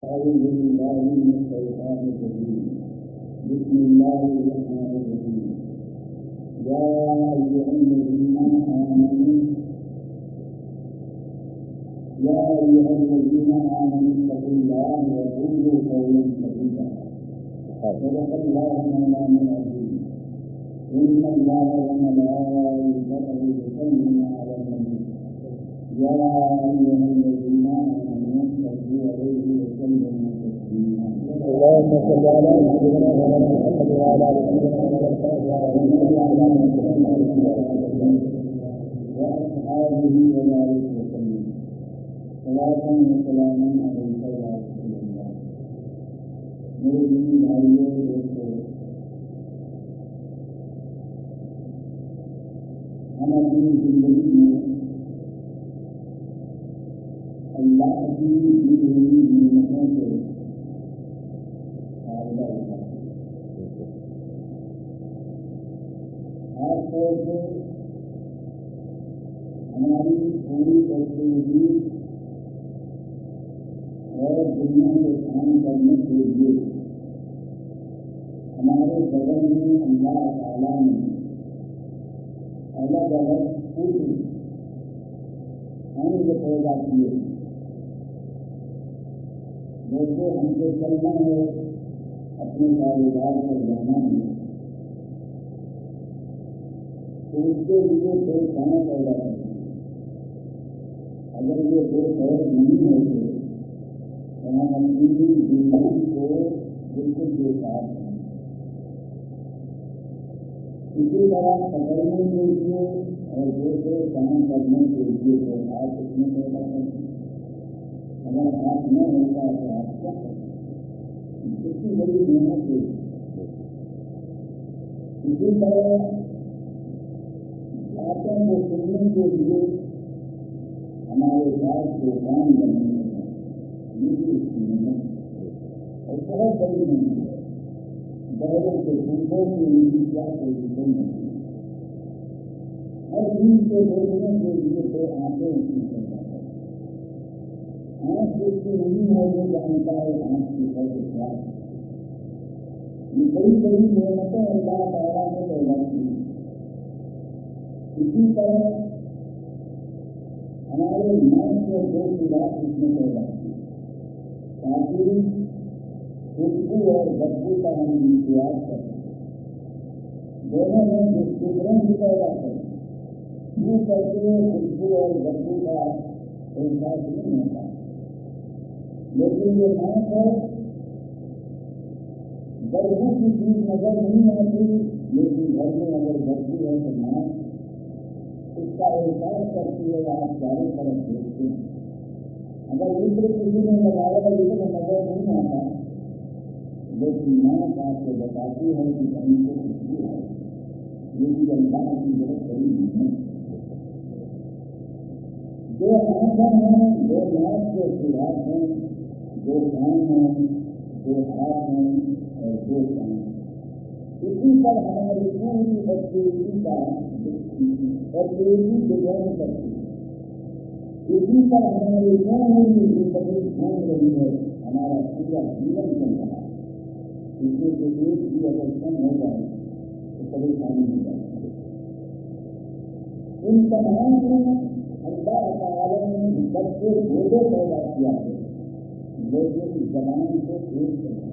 أعوذ بالله من الشيطان الرجيم. بسم الله الرحمن الرحيم. يا أيها الذين آمنوا اتقوا الله وقولوا قولا سديدا. صدق الله مولانا العظيم. إن الله وملائكته يصلون على النبي يا أيها الذين آمنوا صلوا عليه وسلموا تسليما. اللهم صل على سيدنا محمد وعلى آل سيدنا وأصحابه وبارك وسلم. صلاة وسلاما عليك يا رسول الله. میرے دینی بھائیوں دوستوں، ہم اپنی زندگی میں اللہ کی دی ہوئی نعمتوں سے فائدہ اٹھاتے ہیں. خاص طور سے ہماری پوری ایکٹیویٹی اور دنیا کے کام کرنے کے لیے ہمارے بدن میں اللہ تعالیٰ نے الگ الگ انگ پیدا کیے. جیسے ہم کو چلنا ہے، اپنے کاروبار پر جانا ہے، تو اس کے لیے دو پاؤں پیدا کرتے ہیں. اگر یہ دو پیر نہیں ہوتے تو ہم اپنی زندگی کو بالکل بےکار ہیں. اسی طرح پکڑنے کے لیے اور دوسرے کام کرنے کے لیے تو ہاتھ اس میں پیدا کرتے ہیں. اگر ہاتھ نہ ہوتا تو آپ کیا کرتے؟ کتنی بڑی محنت ہے. اسی طرح باتوں کو سننے کے لیے ہمارے پاس دو کان بنے ہوئے ہیں. یہ بھی اس کی محنت ہے اور بہت بڑی محنت ہے. بہروں سے پوچھو کہ ان کی کیا پوزیشن ہے. ہر چیز کو دیکھنے کے لیے دو آنکھیں اس میں پیدا کریں. آنکھ جس کی نہیں ہے وہ جانتا ہے آنکھ کی قدر کیا ہے. یہ بڑی بڑی نعمتیں اللہ تعالیٰ نے پیدا کی. اسی طرح ہمارے ناک کے دو سوراخ اس میں پیدا کی تاکہ خوشبو اور بدبو کا ہم امتیاز کر سکیں. دونوں میں ڈفرنس پیدا کریں. منہ کر کے خوشبو اور بدبو کا احساس نہیں ہوتا، لیکن یہ ناک ہے. بدبو کی چیز نظر نہیں آتی، لیکن گھر میں اگر بدبو ہے تو ناک اس کا احساس کرتی ہے. آپ چاروں طرف دیکھتے ہیں. اگر عطر کسی نے لگایا عطر نظر نہیں آتا، لیکن ناک آپ کو بتاتی ہے کہ کہیں سے خوشبو ہے. یہ بھی اللہ کی بہت بڑی محنت. دو آنکھیں ہیں، دو ناک کے سوراخ ہیں، دو کان ہیں، دو ہاتھ ہیں اور دو کان. اسی پر ہماری پوری ایکٹیویٹی ڈپینڈ کرتی ہے. اسی پر ہماری پوری زندگی گھوم رہی ہے. ہمارا پورا جیون چل رہا ہے. اس میں سے ایک بھی اگر کم ہو جائے تو پریشانی ہو جائے. ان تمام میں اللہ تعالیٰ نے بچے دو دو پیدا کیا ہے، لیکن زبان سے ایک پیدا.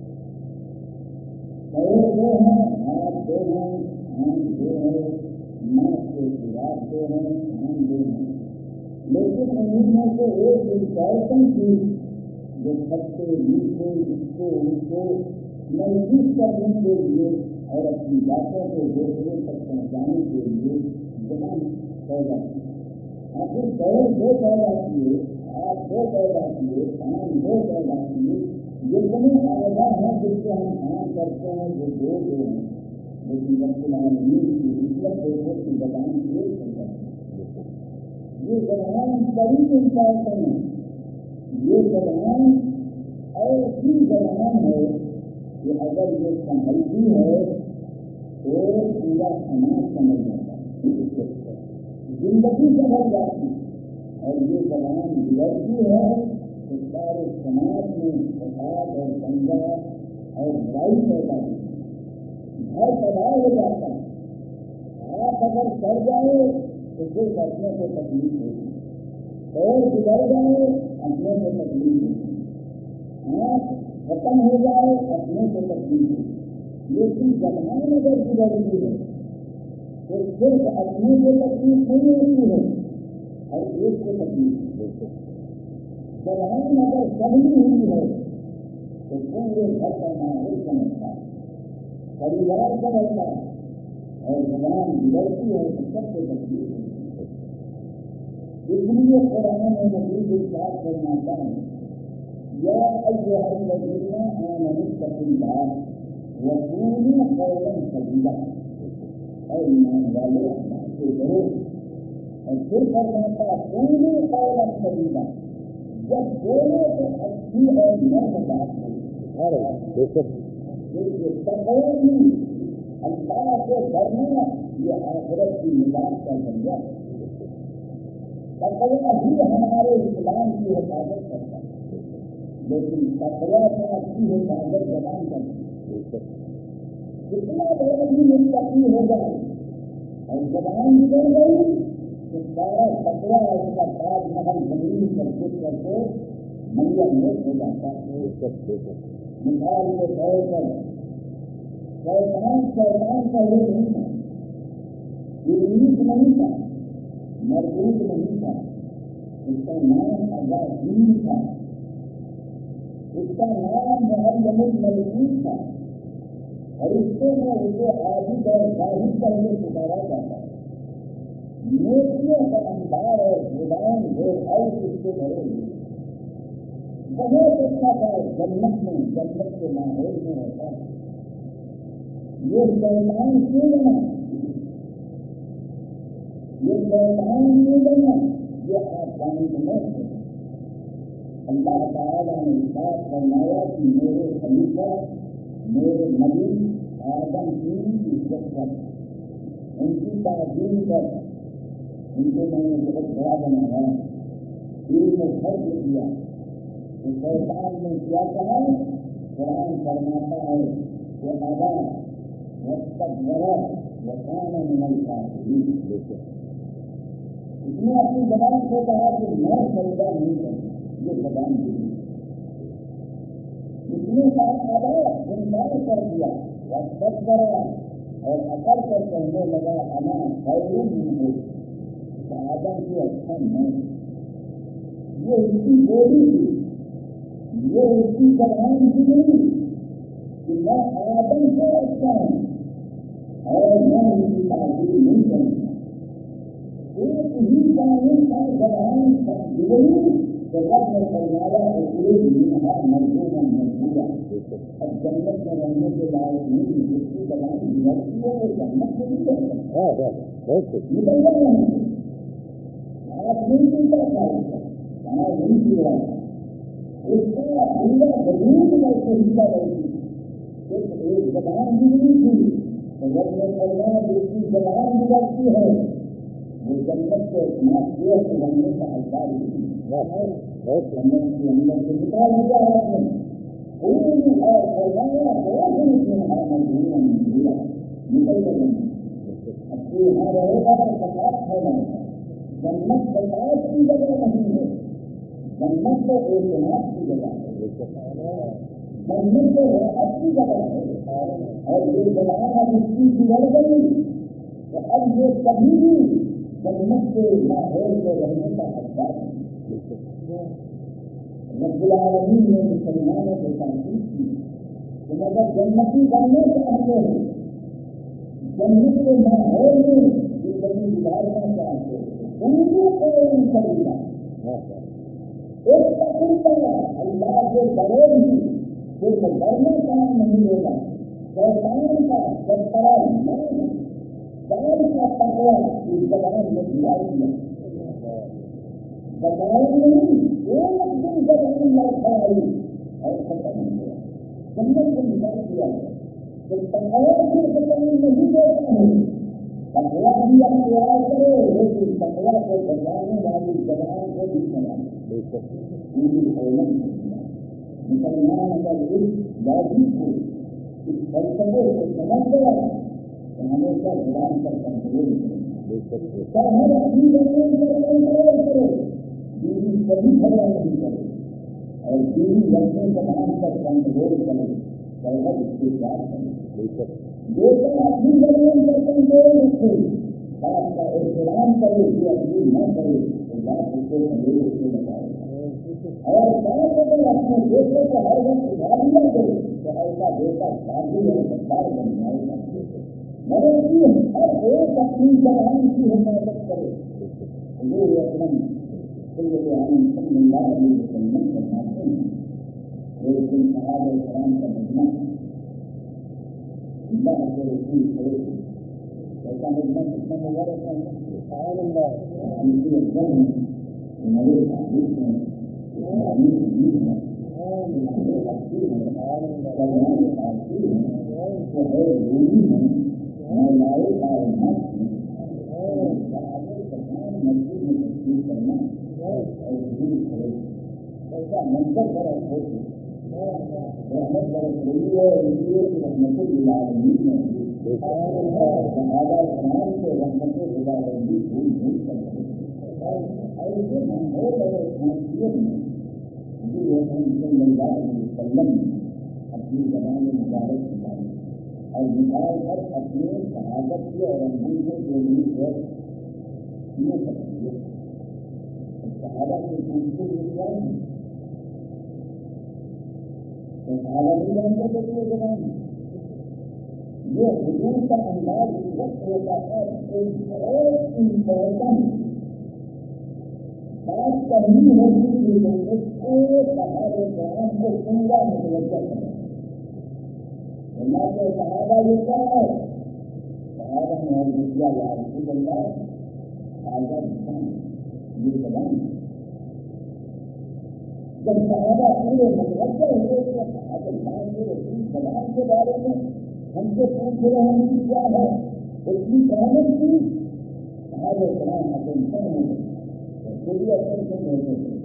پیر دو ہیں، ہاتھ دو ہیں، آنکھ دو ہے، ناک کے سوراخ دو ہیں، کان دو ہیں، لیکن انہیں میں سے ایک امپورٹنٹ چیز جو کھٹے میٹھے اس کو محسوس کرنے کے لیے اور اپنی باتوں کو دوسروں تک پہنچانے کے لیے زبان پیدا کی. آخر پیر دو پیدا کیے، ہاتھ دو پیدا کیے، کان دو پیدا کیے. جتنے اعضاء ہیں جس سے ہم کام کرتے ہیں وہ دو دو ہیں، لیکن رب العالمین کی حکمت دیکھو کہ زبان ایک پیدا ہے. یہ زبان بڑی امپورٹنٹ ہے. یہ زبان ایسی زبان ہے کہ اگر یہ سنبھلتی ہے تو پورا سماج سنبھل جاتا ہے، زندگی سنبھل جاتی ہے. اور یہ زبان بگڑتی ہے کہ سارے سماج میں فساد اور دنگا اور لڑائی پیدا ہوئی، گھر تباہ ہو جاتا ہے۔ آپ اگر سڑ جائے تو صرف اپنے کو تکلیف ہوگی، اور گزر جائے اپنے کو تکلیف ہوگی، آپ ختم ہو جائے اپنے کو تکلیف ہوگی۔ لیکن زبان اگر گزرتی ہے تو صرف اپنے کو تکلیف نہیں ہوتی ہے اور ایک کو تکلیف ہوتی ہے۔ زبان اگر سبھی ہوئی ہے تو پورے گھر کا ماحول سمجھتا ہے، پریوار سمجھتا ہے، اور زبان گزرتی ہے تو سب کو تکلیف ہوتی ہے۔ اس لیے قرآن مجید ارشاد فرماتا ہے یا ایھا الذین آمنوا اتقوا اللہ وقولوا قولا سدیدا، اے ایمان والو اللہ سے ڈرو، اور پھر فرماتا قولوا قولا سدیدا، جب بولو تو اچھی اور نرم بات ہو۔ تقوی بھی اللہ سے ڈرنا یہ آخرت کی نجات کا ذریعہ ہے۔ تقوی ہی ہمارے اسلام کی حفاظت کرتا ہے، لیکن تقوی کا اچھی حفاظت زبان کرتی ہے۔ کتنا بڑا بھی متقی ہو جائے اور زبان بگڑ گئی تو سارا تقوی اس کا تاج محل زمین پر گر کر کے ملیا موت ہو جاتا ہے۔ مثال کے طور پر شیطان کا یہ نہیں تھا، ابلیس نہیں تھا، مردود نہیں تھا، اس کا نام ابراہیم تھا، اس کا نام معلم الملکوت تھا، اور اس سے میں اسے عابد اور زاہد کر کے پکارا جاتا ہے۔ نیکیوں کا انبار اور غلام ویئر ہاؤس اس کے بڑے ہوئے، بہت اچھا تھا، جنت کے ماحول میں رہتا ہے۔ یہ شیطان کیوں بنا؟ یہ آسانی میں ہے۔ اللہ تعالیٰ نے ارشاد فرمایا کہ میرے خلیفہ میرے نبی آدم کی عزت کر، ان کی تعظیم کر، ان کو میں نے بہت بڑا بنایا، علم و فضل دیا۔ تو شیطان نے کیا کہا؟ قرآن فرماتا ہے کہ ابا واستكبر وكان من الكافرين۔ اس نے اپنی زبان سے کہا کہ میں سجدہ نہیں کروں، یہ زبان دی۔ اس نے کہا ابا، انکار کر دیا، واستكبر اور اکڑ کر کہنے لگا انا خیر منہ، آدم سے اچھا میں۔ یہ اس کی بولی تھی، یہ اس کی زبان بگڑی کہ میں آدم سے اچھا ہوں اور میں ان کی تعظیم نہیں کروں گا۔ ایک ہی قانون کا زبان بگڑی تو رب نے فرمایا اخرج منھا مذموما مدحورا، اب جنت میں رہنے کے لائق نہیں، جس کی زبان بگڑتی ہے وہ جنت میں نہیں رہ سکتا، نکل جائے۔ آپ نہیں پیتا تھا، کہاں نہیں پی رہا تھا، اس کا پورا وجود میں شہیدہ رہتی، صرف ایک زبان بگڑی تھی تو رب نے فرمایا جس کی زبان بگڑتی ہے وہ جنت سے معصیت بننے کا حقدار نہیں ہے، جنت کے اندر سے نکال دیا ہے آپ نے۔ پوری اور فرمایا بہت مدھورا مدھورا، نکل گئے۔ اب تو یہاں رہے گا تو فساد پھیلائے گا۔ جنت فساد کی جگہ نہیں ہے، جنت تو اعتماد کی جگہ ہے، جنت تو راحت کی جگہ ہے۔ اور یہ زبان اب اس کی بگڑ گئی تو اب یہ کبھی بھی جنت کے ماحول میں رہنے کا حقدار نہیں۔ رب العالمین نے مسلمانوں کو تاکید کی کہ مگر جنتی بننا چاہتے ہیں، جنت کے ماحول میں زندگی گزارنا چاہتے ہیں، ان کو قوم سدیدا، ایک تقریبا اللہ سے ڈرو بھی، صرف ڈرنا کام نہیں دے گا، شیطان کا سرکرا نہیں، دار کا تقویٰ اس زبان میں دیا دیا، بتایا نہیں، ایک دن زبان لڑکھڑائی اور ختم ہو گیا، جنت سے نکال دیا گیا۔ تو تقویٰ صرف کام نہیں دیتا ہے، تقویٰ بھی اختیار کرے لیکن تقویٰ کو بچانے والی زبان کو بھی چلائے. مسلمان اگر اس لاجک کو اس فلسفے کو سمجھ گیا تو ہمیشہ زبان پر کنٹرول کرے. ہر اپنی زبان پر کنٹرول کرے. بیوی کبھی جھگڑا نہیں کرے اور بیوی اپنے زبان پر کنٹرول کرے بہت استقبال کرے. بیٹا اپنی زبان پر کنٹرول رکھے باپ کا احترام کرے کہ اپنی نہ کرے تو باپ اس کو پہلے اس کو بتائے. اور باپ اگر اپنے بیٹے کو ہر وقت گالیاں دے تو ایسا بیٹا شادی اور سرکار بن جائے گا. مگر ہر ایک اپنی زبان کی حفاظت کرے. حضور اکرم صلی اللہ علیہ وسلم فرماتے ہیں ایک دن صحابہ کرام کا مجمع اللہ کے رسول کھڑے ایسا مجمع کتنا مبارک ہے. دوسری افضل ہیں ہمارے تعریف ہیں اسلامی حدیث ہیں حقی ہیں سلمان فارسی ہیں سہیل رومی ہیں مولائے کائنات ہیں. صحابہ کرام مسجد میں تشریف کرنا اور حضور کھڑے ایسا منظر بڑا خوش ہے. رحمت برس رہی ہے اس لیے کہ رحمت للعالمین میں صحابہ کرام سے رحمت خداوندی بھول بھول کر رہے ہیں. ایسے ماحول اور حیثیت میں حضور اکرم صلی اللہ علیہ وسلم نے اپنی زبان مبارک نکالی اور نکال کر اپنے صحابت کے اور انگوشوں کے لیے یہ کر دیا. صحابہ کے پوچھتے ہوئے کیا ہے صحابہ نہیں جانتے تھے کہ یہ زبان یہ حضور کا انداز اس وقت ہوتا ہے کوئی بہت امپورٹنٹ بات کرنی ہوتی تھی تو اس کو صحابہ کرام کو پورا متوجہ کرنا. اللہ کے صحابہ یہ کیا ہے صحابہ نے عرض کیا یا رسول اللہ آزاد یہ زبان. جب صحابہ پورے متوجہ ہوئے کہ صحابہ اللہ کے رسول زبان کے بارے میں ہم سے پوچھ رہے ہیں کہ کیا ہے اتنی اہمیت کی صحابہ کرام اٹینشن ہو گئے اور بھی اٹینشن ہوتے تھے.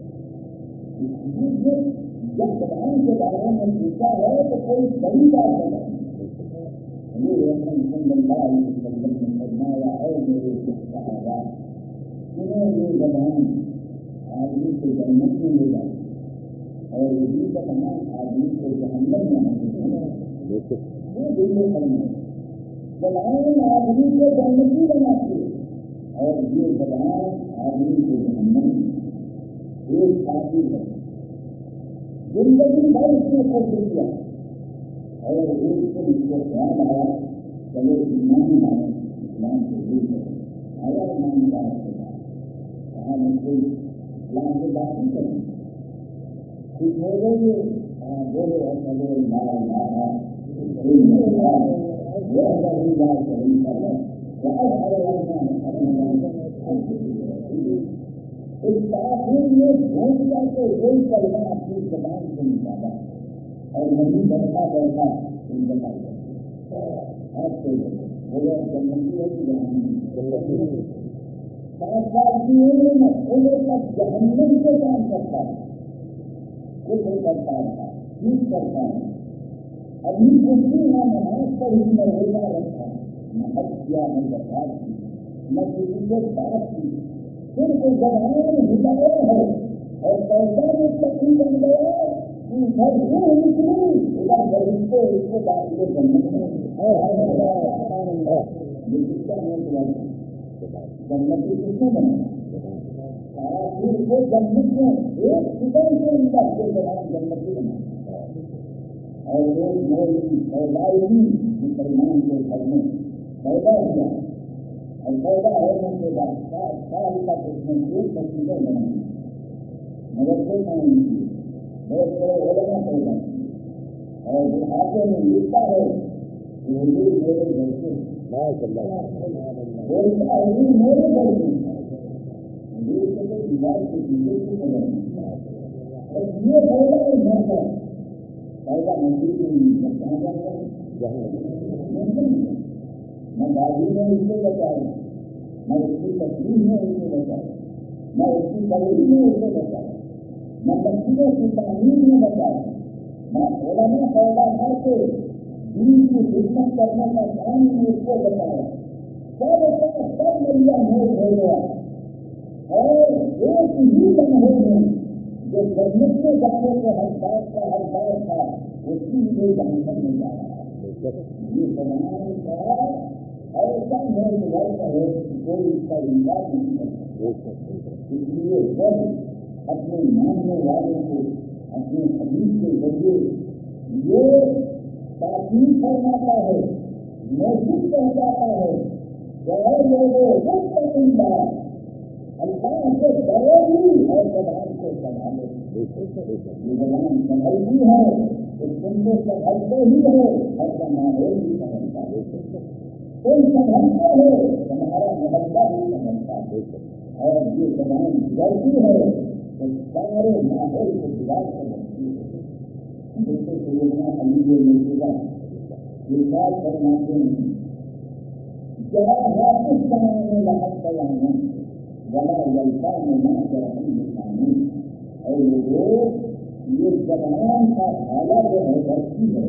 جب زبان کے بارے میں پوچھا ہے تو کوئی بڑی بات بتائیں. حضور اکرم صلی اللہ علیہ وسلم نے فرمایا اے میرے صحابہ سنو یہ زبان آدمی کو جنت میں لے جائے اور یہی زبان آدمی کو جہنم میں آنے وہ دلوں کرنا زبان آدمی کو جنتی بناتی ہے اور یہ زبان آدمی کو جہنم میں ایک کافی ہے زندگی بھر اس نے کوشش کیا اور ایک دن اس کو خیال آیا چلو ایمان لائے اسلام سے دور کریں. آیا ایمان لائے کے بعد کہا میں کوئی اسلام سے بات نہیں کروں کچھ ہو گئی بولے چلو اس تاخیر میں بھول کر کے وہی کلمہ اپنی زبان سے نکالا اور وہیں بیٹھا بیٹھا انتقال کر آپ سے بولے جنتی ہے کہ جہنم 7 سال کی عمر تک جہنم سے کام کرتا ہے کفر کرتا رہا ٹھیک کرتا ہے ابھی کچھ بھی نہ نماز پڑھی نہ روزہ رکھا نہ حج کیا نہ زکات کی نہ کسی سے بات کی صرف زبان ہدایت ہے اور پیسہ مستقل بن گیا ادھر روح نکلی ادھر فرشتے اس کو داخلے جنت میں یہ کس کا نوجوان جنتی کس نے بنایا آخر کو جنت میں ایک سیکنڈ کے اندر یہ زبان جنتی بنایا اور ایک مولوی پیدائشی مسلمان کے گھر میں پیدا ہوا اور پیدا ہونے کے بعد 7 سال تک اس نے ایک مسجدیں بنائی مدرسے قائم کیے بہت بڑے علماء پیدا کیے اور بڑھاپے میں لکھتا ہے کہ حضور میرے گھر سے بولتا حضور میرے گھر سے حضور سے تو دیوار کے پیچھے کی خبر نہیں بس یہ پیدا اور مرتا پیدا مشرق میں نہیں کہاں جاتا ہے نہ دادی نے اس سے بچایا، نہ اس کی تصویر نے اسے بچایا، نہ اس کی قبری نے اسے بچایا، نہ مسجدوں کی تعمیر نے بچایا، نہ علماء پیدا کر کے دین کی خدمت کرنے کا کام نے اس کو بتایا. سب کا سب دریا موت ہو گیا اور ایک ہی لمحے میں جو جنت میں جانے کے حقدار کا حقدار تھا اسی لیے جہنم میں جا رہا ہے. یہ زبان کا ایسا موت ہے کوئی اس کا انکار نہیں کر سکتا. اس لیے جب اپنے ماننے والوں کو اپنے حدیث کے ذریعے یہ تاکید فرماتا ہے، محسوس پہنچاتا ہے کہ اے لوگوں اللہ سے ڈرو گی اور زبان کو سنبھالو. یہ زبان سنبھلتی ہے تو تم کو سنبھلتے ہی ہو اور کا ماحول بھی سنبھلتا ہے. تم سنبھلتے ہو تمہارا محبہ بھی سنبھلتا ہے اور یہ زبان بگڑتی ہے تو سارے ماحول کو بگاڑ کر رکھتی ہے. جیسے سیدنا علی مرتضیٰ یہ بات فرماتے ہیں جرا حافظ زمانے لحق بیان ولا یلقان ما جرحی لسانی. اور یہ زبان کا حالہ جو ہے بڑھتی ہے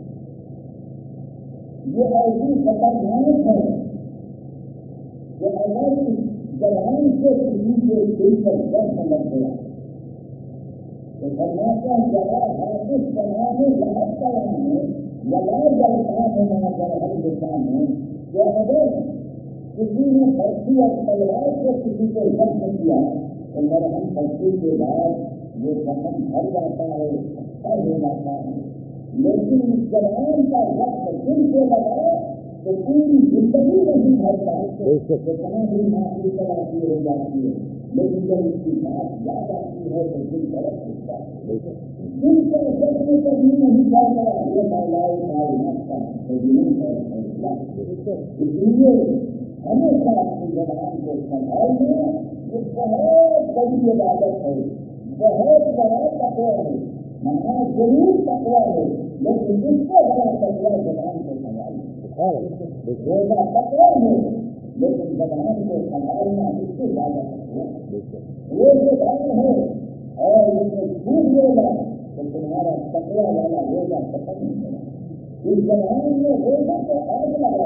یہ ایسی خطرناک ہے کہ اگر زبان سے کسی کے دل پر درد لگ گیا تو فرماتا ذرا حافظ بنانے لحق بیان ولا یلقان ما جرحی لسانی کہ اگر کسی نے برسی اور تلوار سے کسی کو زخم کیا تو مرہم پٹی کے بعد وہ زخم بھر جاتا ہے، اچھا ہو جاتا ہے. لیکن اس زبان کا زخم دل سے لگا تو پوری زندگی نہیں بھرتا کتنا بھی معافی تلافی ہو جاتی ہے. لیکن جب اس کی بات یاد آتی ہے تو دل تڑپ اٹھتا ہے. دل کا زخم کبھی نہیں پڑتا یہ مولا کائنات کا تجربہ اور فیصلہ. اس لیے ہمیشہ اپنی زبان کو سنبھالنا یہ بہت بڑی عبادت ہے، بہت بڑا تقویٰ ہے. نماز ضرور تقویٰ ہے لیکن اس سے بڑا تقویٰ زبان کو سنبھالنا. روزہ تقویٰ ہے لیکن زبان کو سنبھالنا اس سے زیادہ تقویٰ ہے. روزے دار ہے اور اس میں چھوٹ ہوگا تو تمہارا تقویٰ والا روزہ ختم نہیں ہوگا. اس زبان میں روزہ کو آگ لگا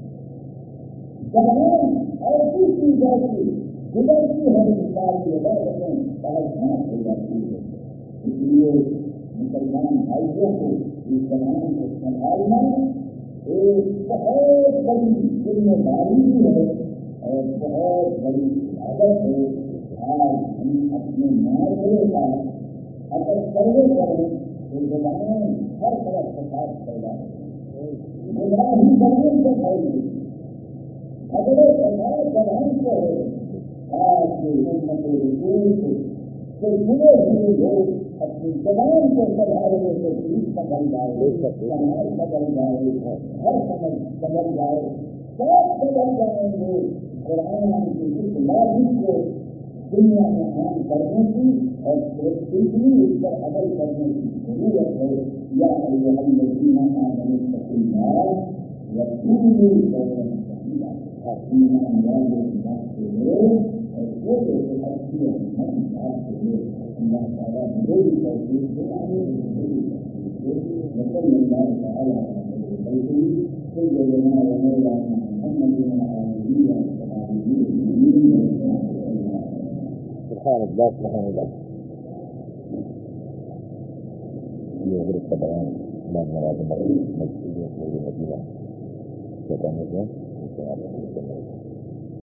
زبان ایسی چیز ایسی گزرتی ہے ساری عبادتیں پہچان ہو جاتی ہے. اس لیے مسلمان بھائیوں کو اس زبان کو سنبھالنا ایک بہت بڑی ذمہ داری بھی ہے اور بہت بڑی عادت ہے. آج ہم اپنے معاشرے کا اگر سروے کریں تو زبان ہر طرف فساد پیدا ہے. گمراہی زبان سے پھیل گئی، جھگڑے فساد زبان سے ہے. آج کے امت رسول سے جڑے ہوئے لوگ اپنی زبان کو سنبھالنے سے دل بدل جائے، سماج بدل جائے، ہر سمجھ بدل جائے، سب بدل جائیں گے. قرآن کی اس لاجک کو دنیا میں عام کرنے کی اور پریکٹیکلی اس پر عمل کرنے کی ضرورت ہے. یا ایھا الذین آمنوا اتقوا اللہ وقولوا قولا سدیدا. ایمان والوں کی بات کرو اور بولو تو اچھی اور نرم بات کرو. اللہ تعالیٰ مجھے بھی توفیق دے، وصلی اللہ تعالیٰ علی خلقہ سیدنا و مولانا محمد وعلى آلہ وصحبہ اجمعین. سبحان اللہ سبحان اللہ. یہ حضرت کا بیان امام نواز مسجد مدینہ